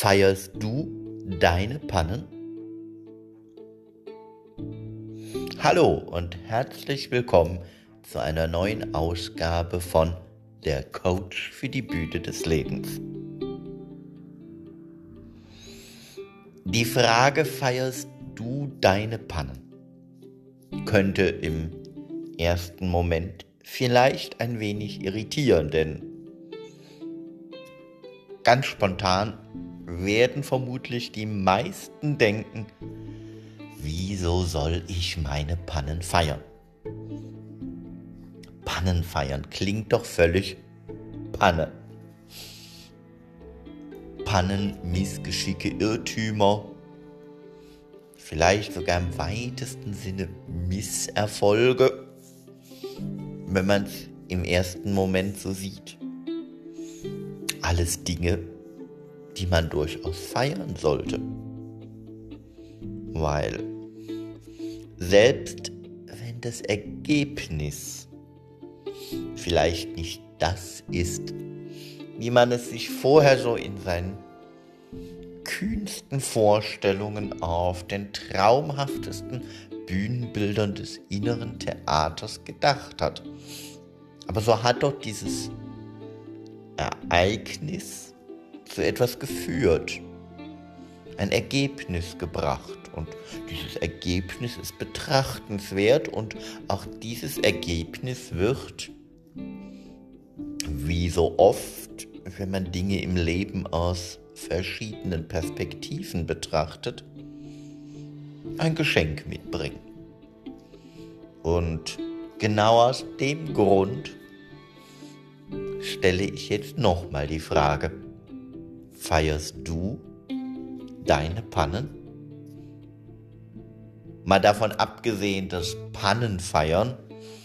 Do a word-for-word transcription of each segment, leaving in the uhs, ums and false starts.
Feierst du deine Pannen? Hallo und herzlich willkommen zu einer neuen Ausgabe von Der Coach für die Bühne des Lebens. Die Frage, feierst du deine Pannen, könnte im ersten Moment vielleicht ein wenig irritieren, denn ganz spontan werden vermutlich die meisten denken, wieso soll ich meine Pannen feiern? Pannen feiern klingt doch völlig Panne. Pannen, Missgeschicke, Irrtümer, vielleicht sogar im weitesten Sinne Misserfolge, wenn man es im ersten Moment so sieht. Alles Dinge, die man durchaus feiern sollte. Weil selbst wenn das Ergebnis vielleicht nicht das ist, wie man es sich vorher so in seinen kühnsten Vorstellungen auf den traumhaftesten Bühnenbildern des inneren Theaters gedacht hat. Aber so hat doch dieses Ereignis zu etwas geführt, ein Ergebnis gebracht, und dieses Ergebnis ist betrachtenswert, und auch dieses Ergebnis wird, wie so oft, wenn man Dinge im Leben aus verschiedenen Perspektiven betrachtet, ein Geschenk mitbringen. Und genau aus dem Grund stelle ich jetzt nochmal die Frage: Feierst du deine Pannen? Mal davon abgesehen, dass Pannenfeiern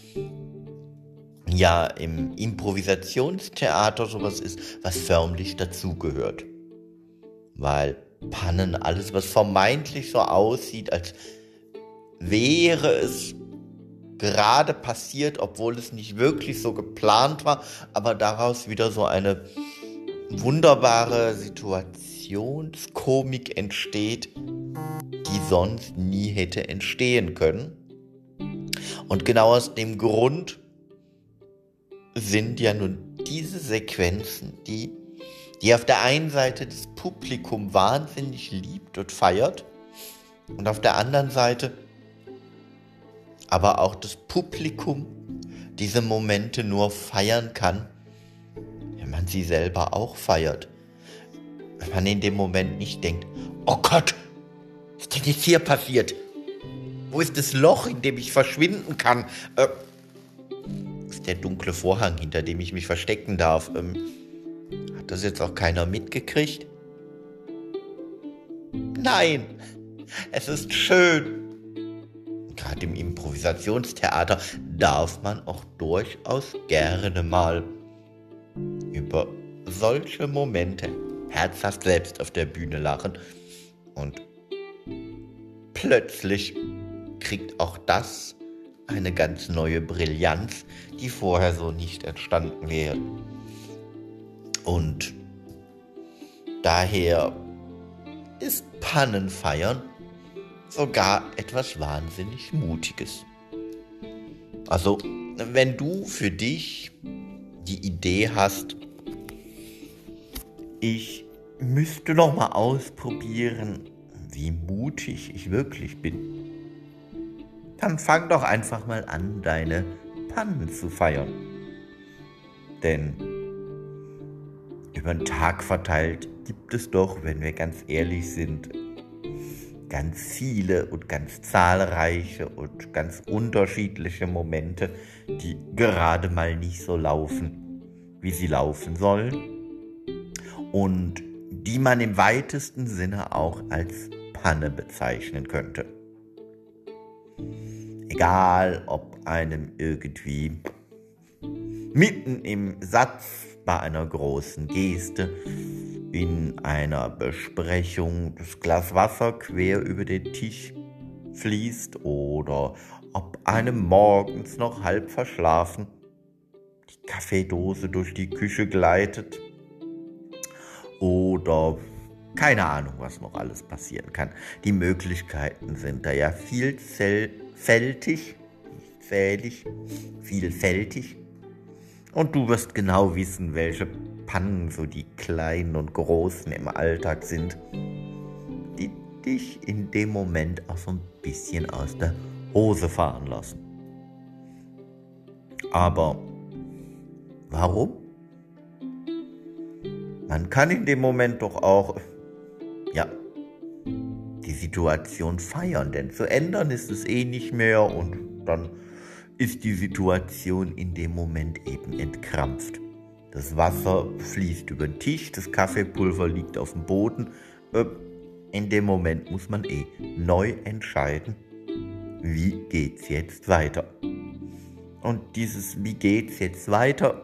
ja im Improvisationstheater sowas ist, was förmlich dazugehört. Weil Pannen, alles was vermeintlich so aussieht, als wäre es gerade passiert, obwohl es nicht wirklich so geplant war, aber daraus wieder so eine wunderbare Situationskomik entsteht, die sonst nie hätte entstehen können. Und genau aus dem Grund sind ja nun diese Sequenzen, die, die auf der einen Seite das Publikum wahnsinnig liebt und feiert und auf der anderen Seite aber auch das Publikum diese Momente nur feiern kann, wenn man sie selber auch feiert. Wenn man in dem Moment nicht denkt, oh Gott, was ist denn jetzt hier passiert? Wo ist das Loch, in dem ich verschwinden kann? Äh, ist der dunkle Vorhang, hinter dem ich mich verstecken darf? Ähm, hat das jetzt auch keiner mitgekriegt? Nein, es ist schön. Gerade im Improvisationstheater darf man auch durchaus gerne mal über solche Momente herzhaft selbst auf der Bühne lachen, und plötzlich kriegt auch das eine ganz neue Brillanz, die vorher so nicht entstanden wäre. Und daher ist Pannenfeiern sogar etwas wahnsinnig Mutiges. Also, wenn du für dich die Idee hast, ich müsste noch mal ausprobieren, wie mutig ich wirklich bin, dann fang doch einfach mal an, deine Pannen zu feiern. Denn über den Tag verteilt gibt es doch, wenn wir ganz ehrlich sind, ganz viele und ganz zahlreiche und ganz unterschiedliche Momente, die gerade mal nicht so laufen, wie sie laufen sollen, und die man im weitesten Sinne auch als Panne bezeichnen könnte. Egal, ob einem irgendwie mitten im Satz, bei einer großen Geste, in einer Besprechung das Glas Wasser quer über den Tisch fließt, oder ob einem morgens noch halb verschlafen die Kaffeedose durch die Küche gleitet, oder Keine Ahnung, was noch alles passieren kann. Die Möglichkeiten sind da ja vielfältig, zählig, vielfältig. Und du wirst genau wissen, welche Pannen so die kleinen und großen im Alltag sind, die dich in dem Moment auch so ein bisschen aus der Hose fahren lassen. Aber warum? Man kann in dem Moment doch auch, ja, die Situation feiern, denn zu ändern ist es eh nicht mehr und dann ist die Situation in dem Moment eben entkrampft. Das Wasser fließt über den Tisch, das Kaffeepulver liegt auf dem Boden. In dem Moment muss man eh neu entscheiden, wie geht's jetzt weiter. Und dieses wie geht's jetzt weiter,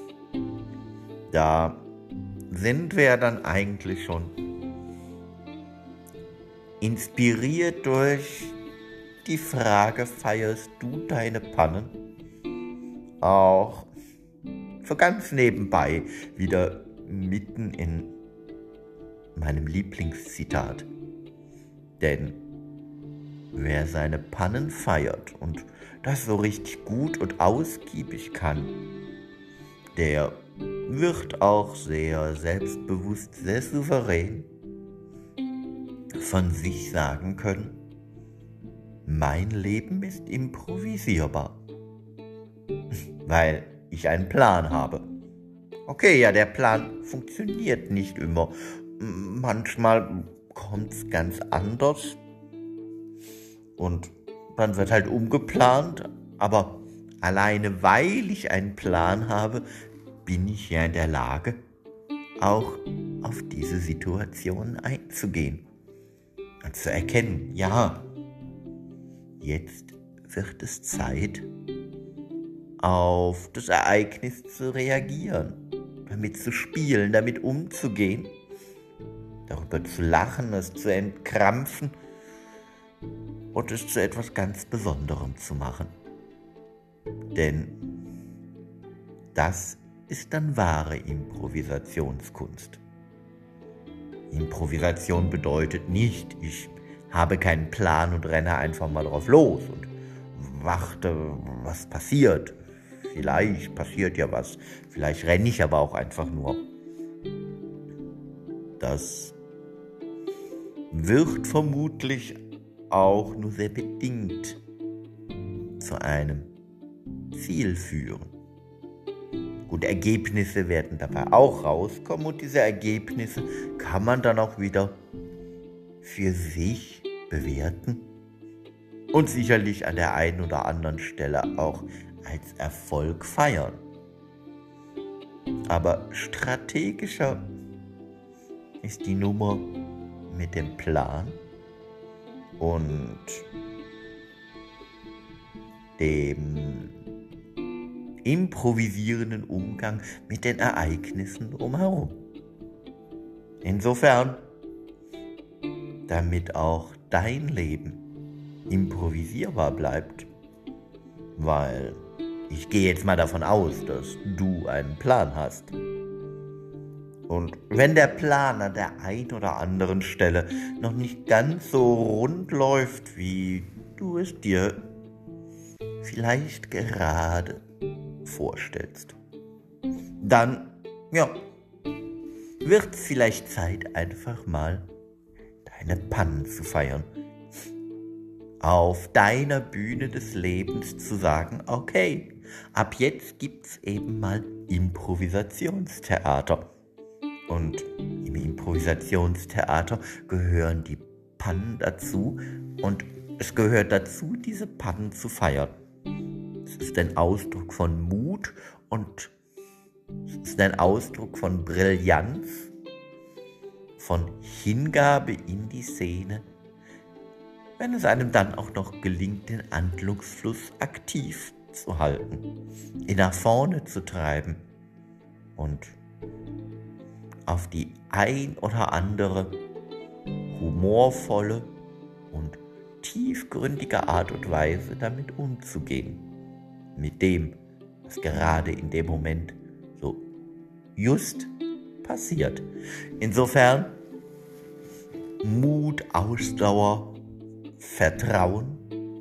da sind wir dann eigentlich schon inspiriert durch die Frage, feierst du deine Pannen auch so ganz nebenbei wieder mitten in meinem Lieblingszitat. Denn wer seine Pannen feiert und das so richtig gut und ausgiebig kann, der wird auch sehr selbstbewusst, sehr souverän von sich sagen können, mein Leben ist improvisierbar, weil ich einen Plan habe. Okay, ja, der Plan funktioniert nicht immer. Manchmal kommt es ganz anders und dann wird halt umgeplant, aber alleine weil ich einen Plan habe, bin ich ja in der Lage, auch auf diese Situation einzugehen und zu erkennen, ja, jetzt wird es Zeit, auf das Ereignis zu reagieren, damit zu spielen, damit umzugehen, darüber zu lachen, es zu entkrampfen und es zu etwas ganz Besonderem zu machen. Denn das ist dann wahre Improvisationskunst. Improvisation bedeutet nicht, ich habe keinen Plan und renne einfach mal drauf los und warte, was passiert. Vielleicht passiert ja was, vielleicht renne ich aber auch einfach nur. Das wird vermutlich auch nur sehr bedingt zu einem Ziel führen. Gut, Ergebnisse werden dabei auch rauskommen und diese Ergebnisse kann man dann auch wieder für sich bewerten und sicherlich an der einen oder anderen Stelle auch als Erfolg feiern. Aber strategischer ist die Nummer mit dem Plan und dem improvisierenden Umgang mit den Ereignissen drumherum. Insofern, damit auch dein Leben improvisierbar bleibt, weil ich gehe jetzt mal davon aus, dass du einen Plan hast. Und wenn der Plan an der einen oder anderen Stelle noch nicht ganz so rund läuft, wie du es dir vielleicht gerade vorstellst, dann, ja, wird es vielleicht Zeit, einfach mal deine Pannen zu feiern. Auf deiner Bühne des Lebens zu sagen, okay, ab jetzt gibt's eben mal Improvisationstheater. Und im Improvisationstheater gehören die Pannen dazu und es gehört dazu, diese Pannen zu feiern. Es ist ein Ausdruck von Mut und es ist ein Ausdruck von Brillanz, von Hingabe in die Szene, wenn es einem dann auch noch gelingt, den Handlungsfluss aktiv zu halten, ihn nach vorne zu treiben und auf die ein oder andere humorvolle und tiefgründige Art und Weise damit umzugehen. Mit dem, was gerade in dem Moment so just passiert. Insofern Mut, Ausdauer, Vertrauen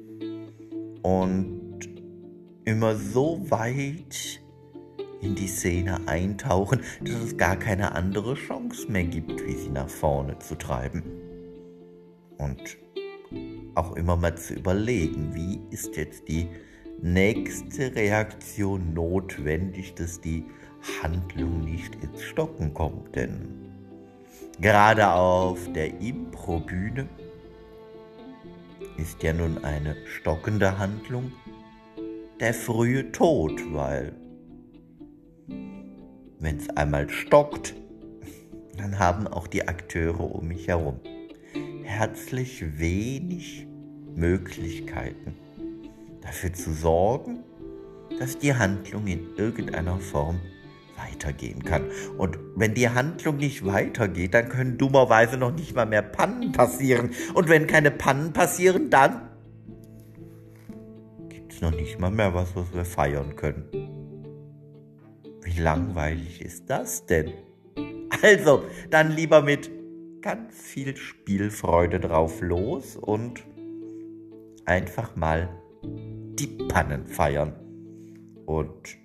und immer so weit in die Szene eintauchen, dass es gar keine andere Chance mehr gibt, wie sie nach vorne zu treiben. Und auch immer mal zu überlegen, wie ist jetzt die nächste Reaktion notwendig, dass die Handlung nicht ins Stocken kommt. Denn gerade auf der Improbühne ist ja nun eine stockende Handlung der frühe Tod, weil wenn es einmal stockt, dann haben auch die Akteure um mich herum herzlich wenig Möglichkeiten dafür zu sorgen, dass die Handlung in irgendeiner Form weitergehen kann. Und wenn die Handlung nicht weitergeht, dann können dummerweise noch nicht mal mehr Pannen passieren. Und wenn keine Pannen passieren, dann gibt es noch nicht mal mehr was, was wir feiern können. Wie langweilig ist das denn? Also, dann lieber mit ganz viel Spielfreude drauf los und einfach mal die Pannen feiern. Und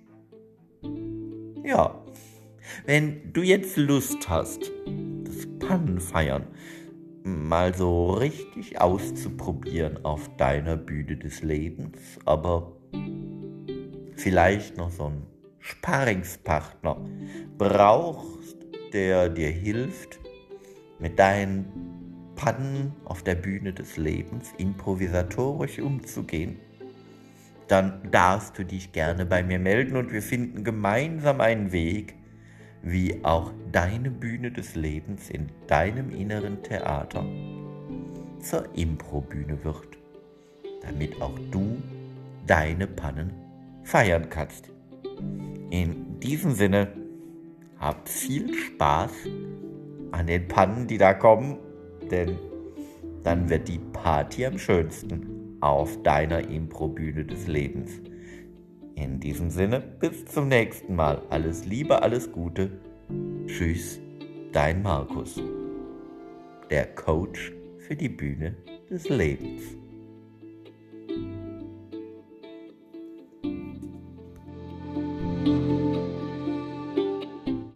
ja, wenn du jetzt Lust hast, das Pannenfeiern mal so richtig auszuprobieren auf deiner Bühne des Lebens, aber vielleicht noch so einen Sparringspartner brauchst, der dir hilft, mit deinen Pannen auf der Bühne des Lebens improvisatorisch umzugehen, dann darfst du dich gerne bei mir melden und wir finden gemeinsam einen Weg, wie auch deine Bühne des Lebens in deinem inneren Theater zur Improbühne wird, damit auch du deine Pannen feiern kannst. In diesem Sinne, hab viel Spaß an den Pannen, die da kommen, denn dann wird die Party am schönsten auf deiner Improbühne des Lebens. In diesem Sinne, bis zum nächsten Mal. Alles Liebe, alles Gute. Tschüss, dein Markus, der Coach für die Bühne des Lebens.